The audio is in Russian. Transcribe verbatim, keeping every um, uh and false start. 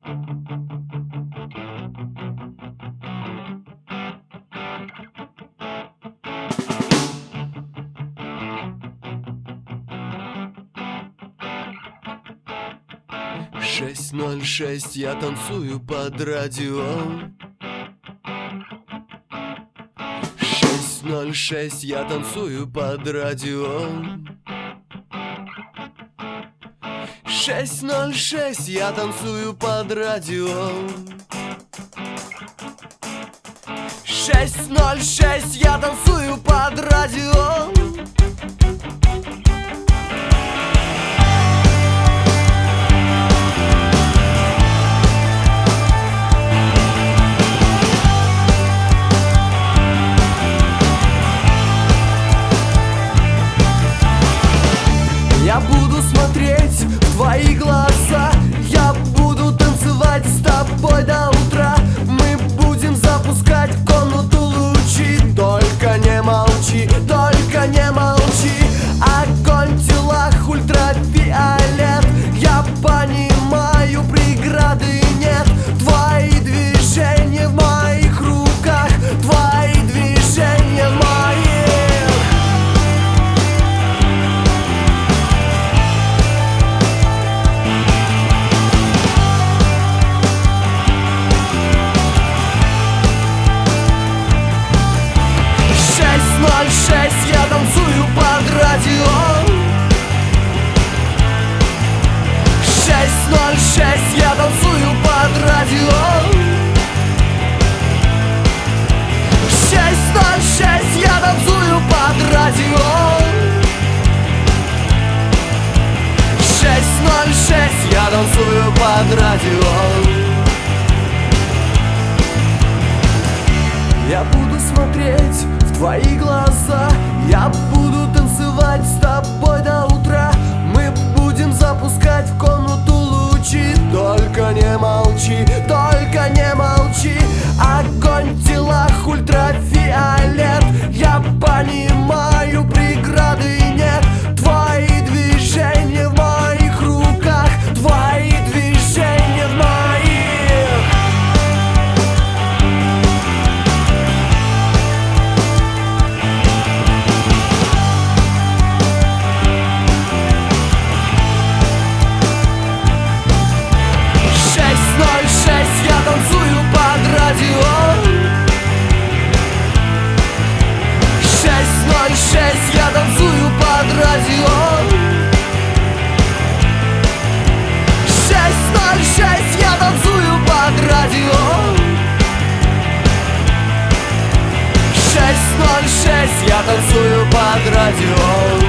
Шесть ноль шесть, я танцую под радио. Шесть ноль шесть, я танцую под радио. Шесть ноль шесть, я танцую под радио. Шесть ноль шесть, я танцую под радио. Я буду смотреть в твои глаза, я буду танцевать с тобой до утра. Мы будем запускать в комнату лучи. Только не молчи, только не молчи. Огонь в телах, ультрафиолет. Я понимаю, преграды нет. Твои движения в моих руках, твои движения в моих. Шесть ноль шесть, я танцую под радио. Шесть ноль шесть, я танцую под радио. Шесть ноль шесть, я танцую под радио. Шесть ноль шесть, я танцую под радио. Я буду смотреть в твои глаза, я буду танцевать с тобой до утра. Мы будем запускать в комнату лучи. Только не молчи, только не молчи. Огонь в телах, ультрафиолет. Я понимаю, преграды нет. Твои движения в моих руках, твои движения в моих. Я танцую под радио. Шесть ноль шесть, я танцую под радио. Шесть ноль шесть, я танцую под радио. Шесть ноль шесть, я танцую под радио.